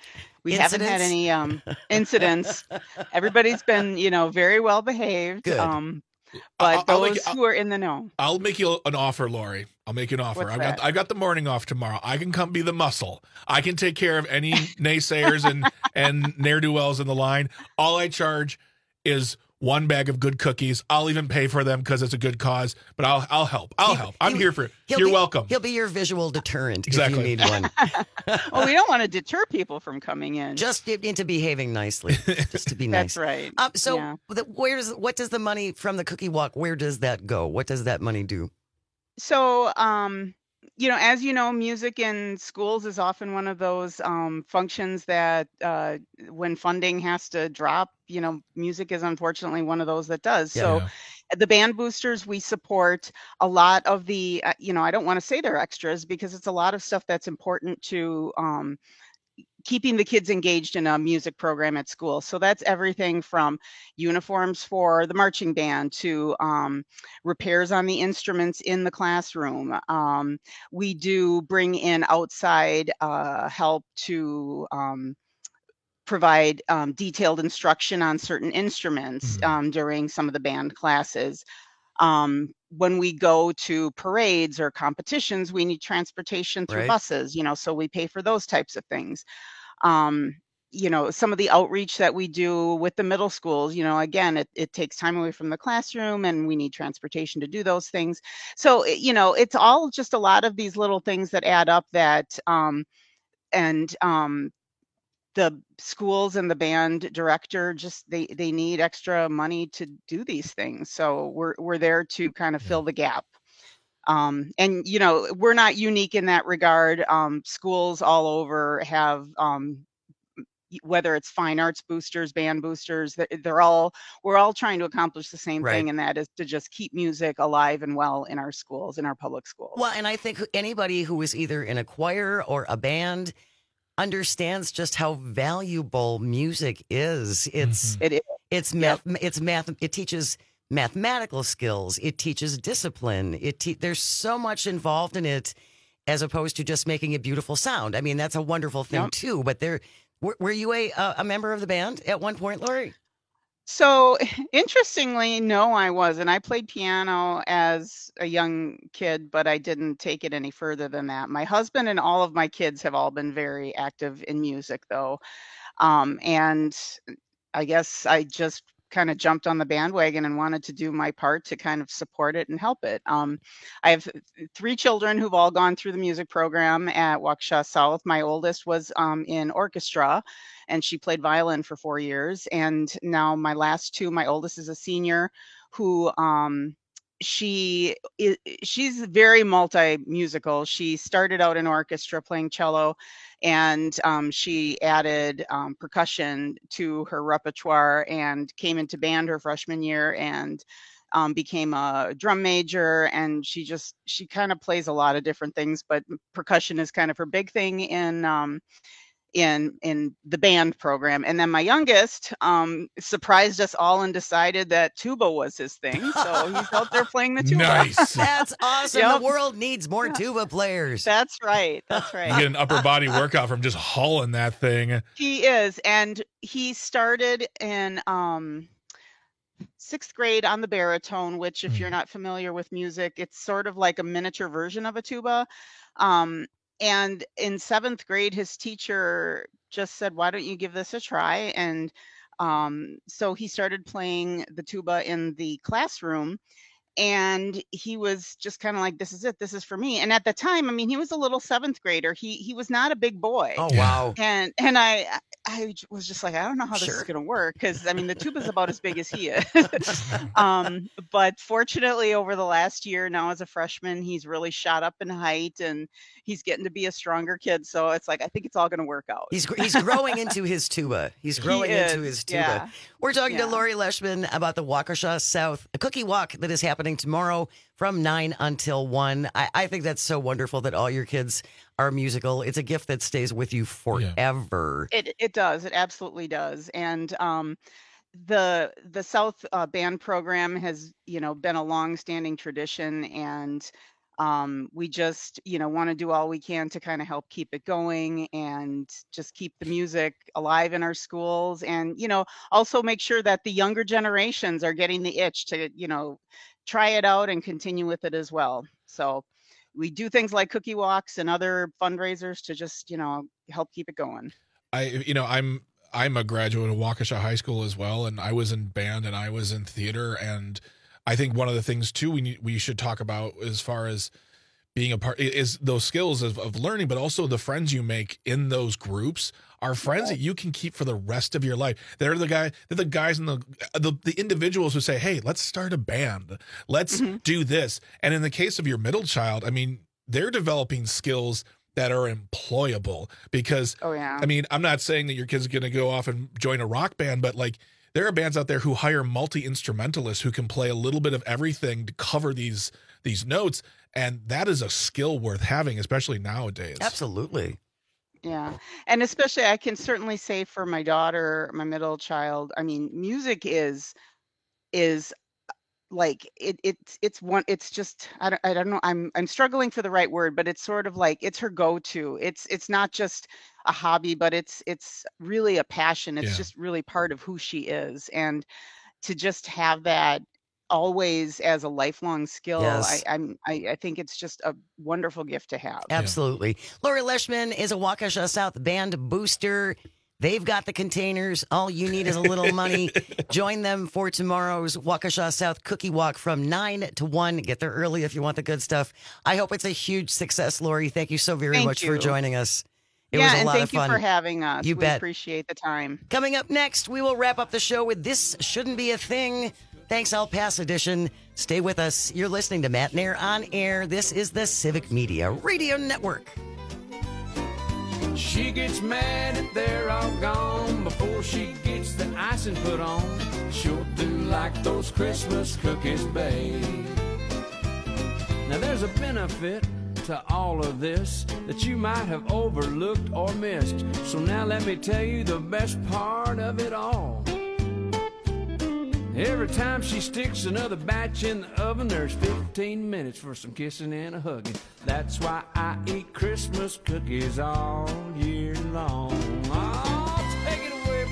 incidents. Everybody's been, very well behaved. Good. But those who are in the know. I'll make you an offer, Lori. I'll make you an offer. I've got the morning off tomorrow. I can come be the muscle. I can take care of any naysayers and ne'er-do-wells in the line. All I charge is one bag of good cookies. I'll even pay for them because it's a good cause, but I'll help. I'll help. I'm here for it. You're welcome. He'll be your visual deterrent Exactly. if you need one. Well, we don't want to deter people from coming in. Just into behaving nicely, just to be nice. That's right. What does the money from the cookie walk, where does that go? What does that money do? So, as you know, music in schools is often one of those functions that when funding has to drop, music is unfortunately one of those that does. So the band boosters, we support a lot of the, I don't want to say they're extras because it's a lot of stuff that's important to keeping the kids engaged in a music program at school. So that's everything from uniforms for the marching band to repairs on the instruments in the classroom. We do bring in outside help to provide detailed instruction on certain instruments during some of the band classes. When we go to parades or competitions, we need transportation through buses, so we pay for those types of things. Some of the outreach that we do with the middle schools, again, it takes time away from the classroom and we need transportation to do those things. So, it's all just a lot of these little things that add up that, the schools and the band director just they need extra money to do these things. So we're there to kind of fill the gap. And we're not unique in that regard. Schools all over have whether it's fine arts boosters, band boosters, we're all trying to accomplish the same thing, and that is to just keep music alive and well in our schools, in our public schools. Well, and I think anybody who is either in a choir or a band understands just how valuable music is. It teaches mathematical skills. It teaches discipline. There's so much involved in it, as opposed to just making a beautiful sound. I mean, that's a wonderful thing too. But were you a member of the band at one point, Lori? So interestingly, no, I wasn't. I played piano as a young kid, but I didn't take it any further than that. My husband and all of my kids have all been very active in music, though. And I guess I just kind of jumped on the bandwagon and wanted to do my part to kind of support it and help it. I have 3 children who've all gone through the music program at Waukesha South. My oldest was in orchestra, and she played violin for 4 years. And now my last 2, my oldest is a senior who she's very multi-musical. She started out in orchestra playing cello, and she added percussion to her repertoire and came into band her freshman year and became a drum major. And she kind of plays a lot of different things, but percussion is kind of her big thing in the band program. And then my youngest surprised us all and decided that tuba was his thing. So he's out there playing the tuba. Nice. That's awesome. The world needs more tuba players. That's right. You get an upper body workout from just hauling that thing. He is. And he started in 6th grade on the baritone, which if you're not familiar with music, it's sort of like a miniature version of a tuba. And in 7th grade, his teacher just said, "Why don't you give this a try?" And so he started playing the tuba in the classroom. And he was just kind of like, "This is it. This is for me." And at the time, I mean, he was a little 7th grader. He was not a big boy. Oh, wow. And I was just like, I don't know how this is going to work, because I mean, the tuba's about as big as he is. But fortunately, over the last year, now as a freshman, he's really shot up in height and he's getting to be a stronger kid. So it's like, I think it's all going to work out. He's growing into his tuba. Yeah. We're talking to Lori Leschman about the Waukesha South Cookie Walk that is happening tomorrow from 9 until 1. I think that's so wonderful that all your kids are musical. It's a gift that stays with you forever. It does. It absolutely does. And the South band program has, been a long-standing tradition, and we just, want to do all we can to kind of help keep it going and just keep the music alive in our schools, and, also make sure that the younger generations are getting the itch to, try it out and continue with it as well. So we do things like cookie walks and other fundraisers to just, help keep it going. I'm a graduate of Waukesha High School as well, and I was in band and I was in theater. And I think one of the things too we should talk about as far as being a part is those skills of learning, but also the friends you make in those groups are friends that you can keep for the rest of your life. They're the guys and the individuals who say, "Hey, let's start a band. Let's do this." And in the case of your middle child, I mean, they're developing skills that are employable because, I mean, I'm not saying that your kid's going to go off and join a rock band, but like there are bands out there who hire multi-instrumentalists who can play a little bit of everything to cover these notes. And that is a skill worth having, especially nowadays. Absolutely. Yeah. And especially I can certainly say for my daughter, my middle child, I mean, music is like it's just I don't know, I'm struggling for the right word, but it's sort of like it's her go-to. It's not just a hobby, but it's really a passion. It's just really part of who she is. And to just have that always as a lifelong skill, Yes. I think it's just a wonderful gift to have. Absolutely. Lori Leishman is a Waukesha South band booster. They've got the containers. All you need is a little money. Join them for tomorrow's Waukesha South Cookie Walk from 9 to 1. Get there early if you want the good stuff. I hope it's a huge success, Lori. Thank you so very much for joining us. It was a lot of fun. Thank you for having us. You we bet. appreciate the time. Coming up next, we will wrap up the show with This Shouldn't Be a Thing. Thanks, El Paso edition. Stay with us. You're listening to Matt Nair on Air. This is the Civic Media Radio Network. She gets mad if they're all gone before she gets the icing put on. She'll do like those Christmas cookies, babe. Now there's a benefit to all of this that you might have overlooked or missed. So now let me tell you the best part of it all. Every time she sticks another batch in the oven, there's 15 minutes for some kissing and a hugging. That's why I eat Christmas cookies all year long. Oh, take it away,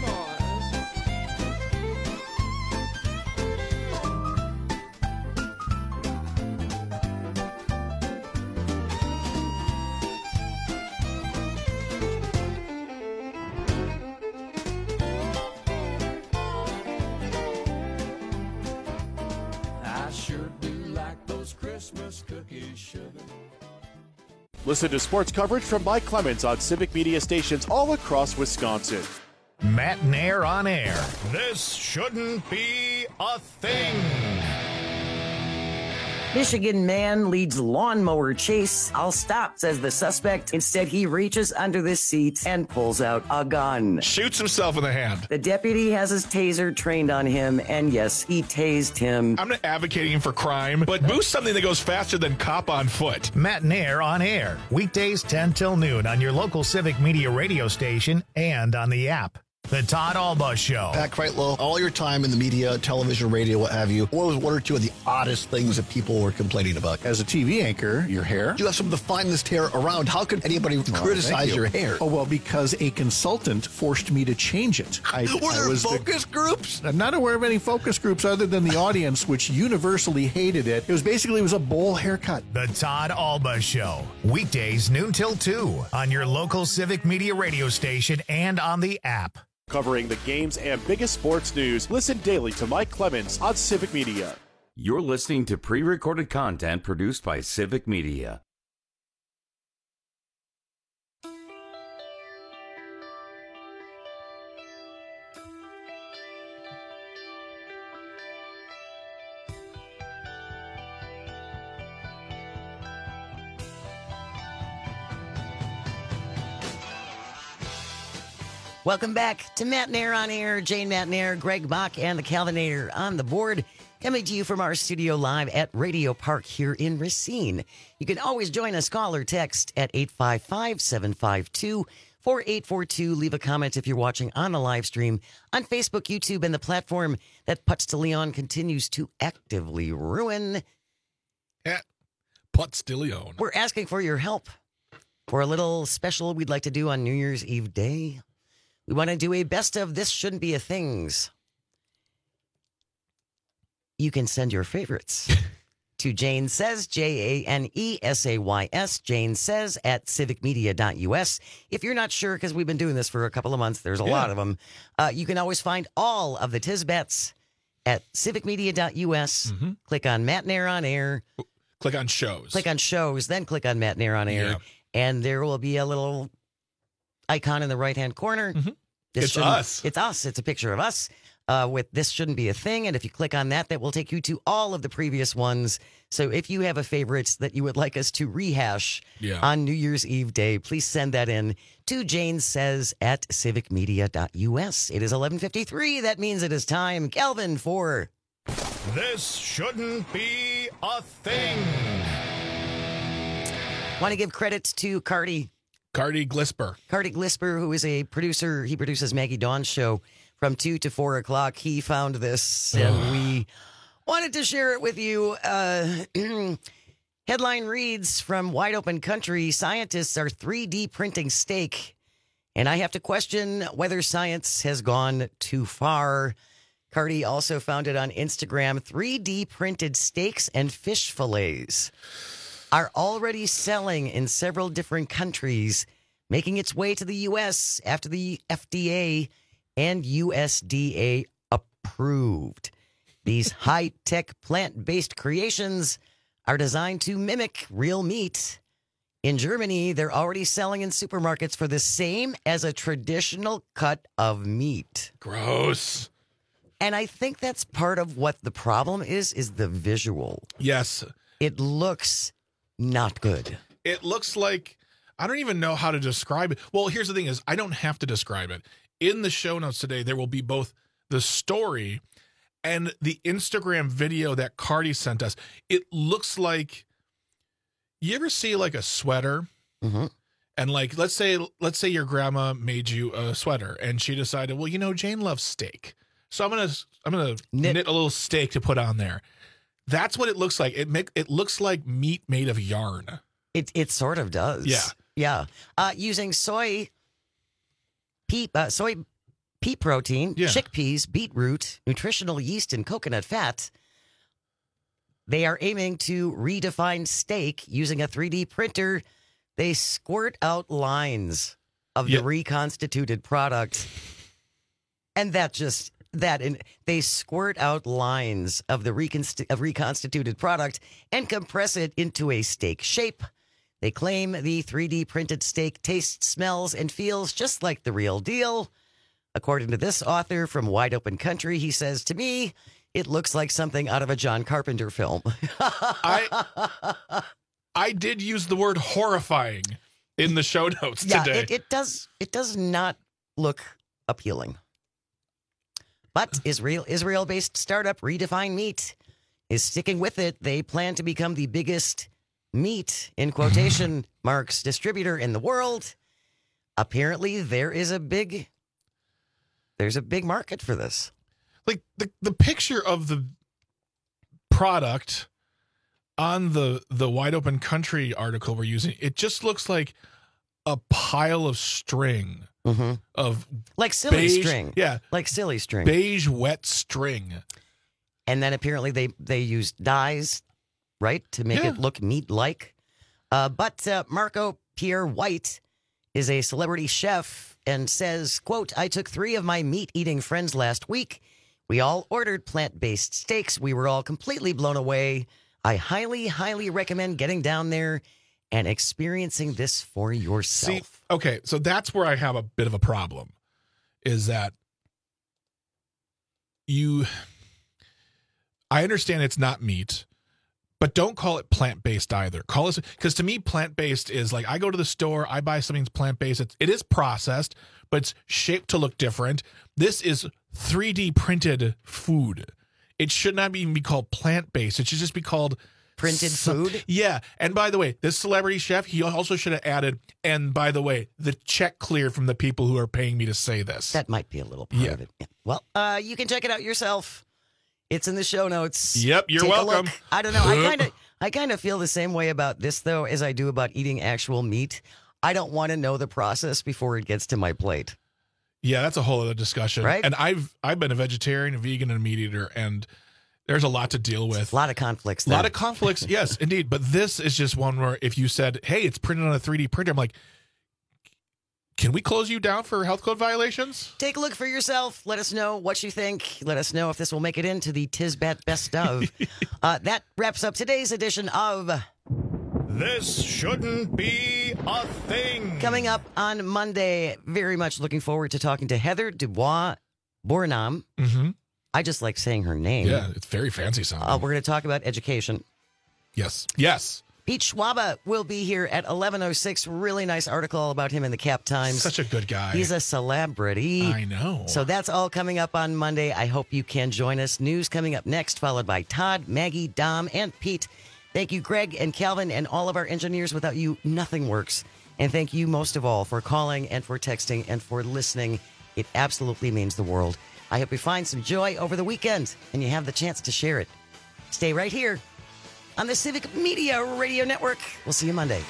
Christmas cookies, sugar. Listen to sports coverage from Mike Clemens on Civic Media stations all across Wisconsin. Matt Nair on Air. This shouldn't be a thing. Michigan man leads lawnmower chase. I'll stop, says the suspect. Instead, he reaches under the seat and pulls out a gun. Shoots himself in the hand. The deputy has his taser trained on him, and yes, he tased him. I'm not advocating for crime, but boost something that goes faster than cop on foot. Matt Nair on Air. Weekdays 10 till noon on your local Civic Media radio station and on the app. The Todd Alba Show. Pat Kreitlow, all your time in the media, television, radio, what have you, what was one or two of the oddest things that people were complaining about? As a TV anchor, your hair. You have some of the finest hair around. How could anybody criticize your hair? Oh, well, because a consultant forced me to change it. Were there focus groups? I'm not aware of any focus groups other than the audience, which universally hated it. It was a bowl haircut. The Todd Alba Show. Weekdays noon till 2 on your local Civic Media radio station and on the app. Covering the games and biggest sports news, listen daily to Mike Clemens on Civic Media. You're listening to pre-recorded content produced by Civic Media. Welcome back to Matt Nair on Air. Jane Matt Nair, Greg Bach, and the Calvinator on the board. Coming to you from our studio live at Radio Park here in Racine. You can always join us, call or text at 855-752-4842. Leave a comment if you're watching on the live stream on Facebook, YouTube, and the platform that Putz de Leon continues to actively ruin. At Putz de Leon. We're asking for your help for a little special we'd like to do on New Year's Eve day. We want to do a best of This Shouldn't Be a Things. You can send your favorites to Jane Says, JANESAYS, Jane Says at civicmedia.us. If you're not sure, because we've been doing this for a couple of months, there's a lot of them, you can always find all of the Tisbets at civicmedia.us. Click on Matt and Air on Air. Click on shows. Click on shows, then click on Matt and Air on Air. And there will be a little icon in the right-hand corner. It's us. It's us. It's a picture of us with This Shouldn't Be a Thing. And if you click on that, that will take you to all of the previous ones. So if you have a favorite that you would like us to rehash on New Year's Eve day, please send that in to Jane Says at civicmedia.us. It is 11:53. That means it is time, Calvin, for This Shouldn't Be a Thing. Want to give credit to Cardi Glisper. Cardi Glisper, who is a producer. He produces Maggie Dawn's show from 2 to 4 o'clock. He found this, and we wanted to share it with you. Headline reads from Wide Open Country, scientists are 3D printing steak. And I have to question whether science has gone too far. Cardi also found it on Instagram. 3D printed steaks and fish fillets are already selling in several different countries, making its way to the U.S. after the FDA and USDA approved. These high-tech plant-based creations are designed to mimic real meat. In Germany, they're already selling in supermarkets for the same as a traditional cut of meat. Gross. And I think that's part of what the problem is the visual. Yes. It looks not good. It looks like, I don't even know how to describe it. Well, here's the thing is, I don't have to describe it. In the show notes today, there will be both the story and the Instagram video that Cardi sent us. It looks like, you ever see like a sweater? And like, let's say your grandma made you a sweater and she decided, well, you know, Jane loves steak. So I'm gonna knit a little steak to put on there. That's what it looks like. It looks like meat made of yarn. It sort of does. Yeah. Using soy pea protein, chickpeas, beetroot, nutritional yeast, and coconut fat. They are aiming to redefine steak using a 3D printer. They squirt out lines of the reconstituted product, and they squirt out lines of the reconstituted product and compress it into a steak shape. They claim the 3D printed steak tastes, smells, and feels just like the real deal. According to this author from Wide Open Country, he says, to me, it looks like something out of a John Carpenter film. I did use the word horrifying in the show notes today. It does not look appealing. But Israel-based startup Redefine Meat is sticking with it. They plan to become the biggest meat, in quotation marks, distributor in the world. Apparently, there's a big market for this. Like the picture of the product on the Wide Open Country article we're using, it just looks like a pile of string. Of like silly string. Yeah. Like silly string. Beige wet string. And then apparently they use dyes, right, to make it look meat-like. But Marco Pierre White is a celebrity chef and says, quote, I took 3 of my meat-eating friends last week. We all ordered plant-based steaks. We were all completely blown away. I highly, highly recommend getting down there and experiencing this for yourself. See, okay, so that's where I have a bit of a problem, is that I understand it's not meat, but don't call it plant-based either. Call it, because to me, plant-based is like, I go to the store, I buy something that's plant-based. It is processed, but it's shaped to look different. This is 3D printed food. It should not even be called plant-based. It should just be called printed food? Yeah. And by the way, this celebrity chef, he also should have added, and by the way, the check cleared from the people who are paying me to say this. That might be a little part of it. Yeah. Well, you can check it out yourself. It's in the show notes. Yep, you're Take welcome. A look. I don't know. I kind of feel the same way about this, though, as I do about eating actual meat. I don't want to know the process before it gets to my plate. Yeah, that's a whole other discussion. Right? And I've been a vegetarian, a vegan, and a meat eater, and There's a lot to deal with. A lot of conflicts. A lot of conflicts, yes, indeed. But this is just one where if you said, hey, it's printed on a 3D printer, I'm like, can we close you down for health code violations? Take a look for yourself. Let us know what you think. Let us know if this will make it into the Tisbat Best of. That wraps up today's edition of This Shouldn't Be a Thing. Coming up on Monday, very much looking forward to talking to Heather Dubois Bournam. Mm-hmm. I just like saying her name. Yeah, it's very fancy sounding. We're going to talk about education. Yes. Pete Schwaba will be here at 11:06. Really nice article about him in the Cap Times. Such a good guy. He's a celebrity. I know. So that's all coming up on Monday. I hope you can join us. News coming up next, followed by Todd, Maggie, Dom, and Pete. Thank you, Greg and Calvin, and all of our engineers. Without you, nothing works. And thank you most of all for calling and for texting and for listening. It absolutely means the world. I hope you find some joy over the weekend and you have the chance to share it. Stay right here on the Civic Media Radio Network. We'll see you Monday.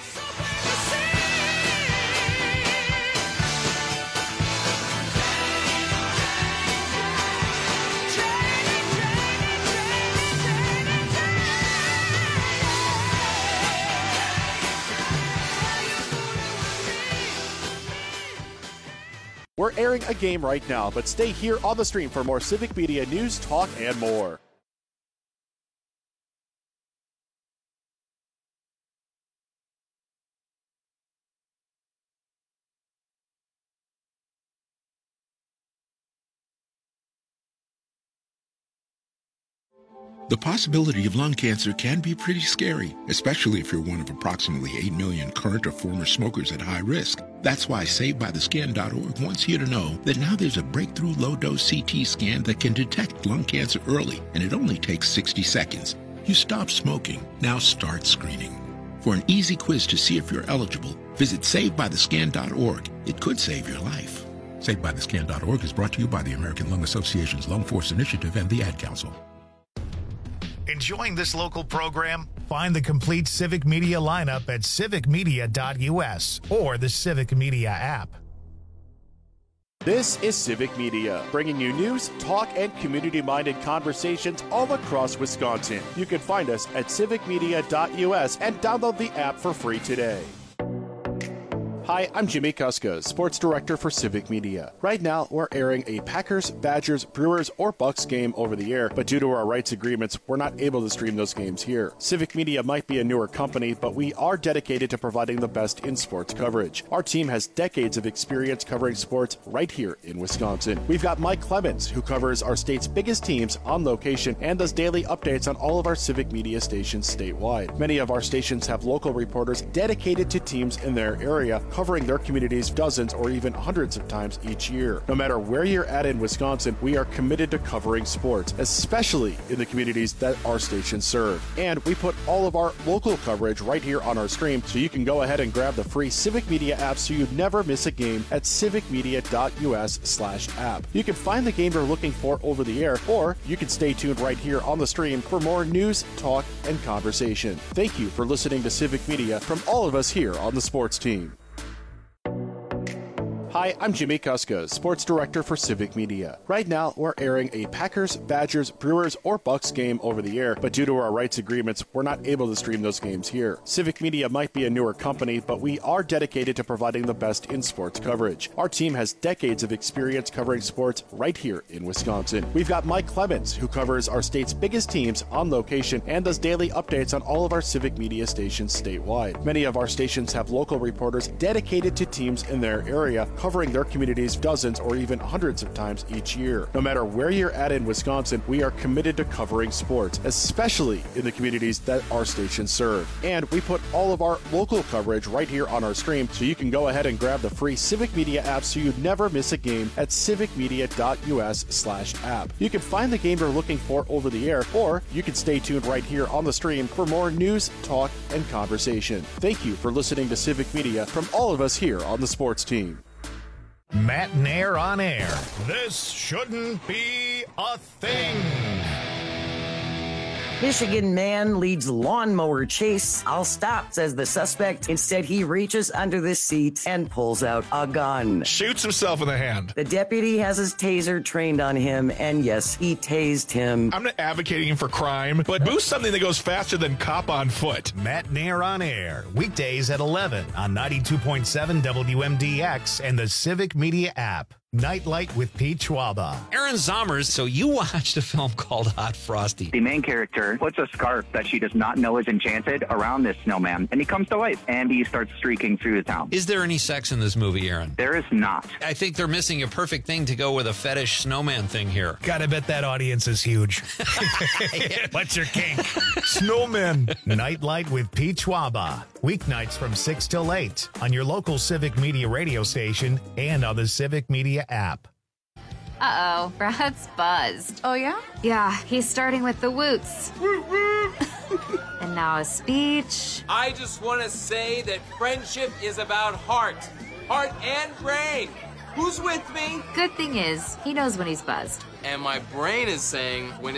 We're airing a game right now, but stay here on the stream for more Civic Media news, talk, and more. The possibility of lung cancer can be pretty scary, especially if you're one of approximately 8 million current or former smokers at high risk. That's why SaveByTheScan.org wants you to know that now there's a breakthrough low-dose CT scan that can detect lung cancer early, and it only takes 60 seconds. You stop smoking, now start screening. For an easy quiz to see if you're eligible, visit SaveByTheScan.org. It could save your life. SaveByTheScan.org is brought to you by the American Lung Association's Lung Force Initiative and the Ad Council. Enjoying this local program? Find the complete Civic Media lineup at civicmedia.us or the Civic Media app. This is Civic Media, bringing you news, talk, and community-minded conversations all across Wisconsin. You can find us at civicmedia.us and download the app for free today. Hi, I'm Jimmy Kuska, Sports Director for Civic Media. Right now, we're airing a Packers, Badgers, Brewers, or Bucks game over the air, but due to our rights agreements, we're not able to stream those games here. Civic Media might be a newer company, but we are dedicated to providing the best in sports coverage. Our team has decades of experience covering sports right here in Wisconsin. We've got Mike Clemens, who covers our state's biggest teams on location and does daily updates on all of our Civic Media stations statewide. Many of our stations have local reporters dedicated to teams in their area, covering their communities dozens or even hundreds of times each year. No matter where you're at in Wisconsin, we are committed to covering sports, especially in the communities that our stations serve. And we put all of our local coverage right here on our stream, so you can go ahead and grab the free Civic Media app so you never miss a game at civicmedia.us/app. You can find the game you're looking for over the air, or you can stay tuned right here on the stream for more news, talk, and conversation. Thank you for listening to Civic Media from all of us here on the sports team. Hi, I'm Jimmy Kuska, Sports Director for Civic Media. Right now, we're airing a Packers, Badgers, Brewers, or Bucks game over the air, but due to our rights agreements, we're not able to stream those games here. Civic Media might be a newer company, but we are dedicated to providing the best in sports coverage. Our team has decades of experience covering sports right here in Wisconsin. We've got Mike Clemens, who covers our state's biggest teams on location and does daily updates on all of our Civic Media stations statewide. Many of our stations have local reporters dedicated to teams in their area, covering their communities dozens or even hundreds of times each year. No matter where you're at in Wisconsin, we are committed to covering sports, especially in the communities that our stations serve. And we put all of our local coverage right here on our stream, so you can go ahead and grab the free Civic Media app so you never miss a game at civicmedia.us/app. You can find the game you're looking for over the air, or you can stay tuned right here on the stream for more news, talk, and conversation. Thank you for listening to Civic Media from all of us here on the sports team. Matt Nair on air. This shouldn't be a thing. Michigan man leads lawnmower chase. I'll stop, says the suspect. Instead, he reaches under the seat and pulls out a gun. Shoots himself in the hand. The deputy has his taser trained on him, and yes, he tased him. I'm not advocating for crime, but boost something that goes faster than Cop on Foot. Matt Nair on air, weekdays at 11 on 92.7 WMDX and the Civic Media app. Nightlight with Pete Schwaba. Aaron Zommers, so you watched a film called Hot Frosty. The main character puts a scarf that she does not know is enchanted around this snowman, and he comes to life, and he starts streaking through the town. Is there any sex in this movie, Aaron? There is not. I think they're missing a perfect thing to go with a fetish snowman thing here. Gotta bet that audience is huge. What's your kink? Snowmen. Nightlight with Pete Schwaba. Weeknights from 6 till 8 on your local Civic Media radio station and on the Civic Media app. Uh-oh, Brad's buzzed. Oh, yeah? Yeah, he's starting with the woots. And now a speech. I just want to say that friendship is about heart and brain. Who's with me? Good thing is, he knows when he's buzzed. And my brain is saying when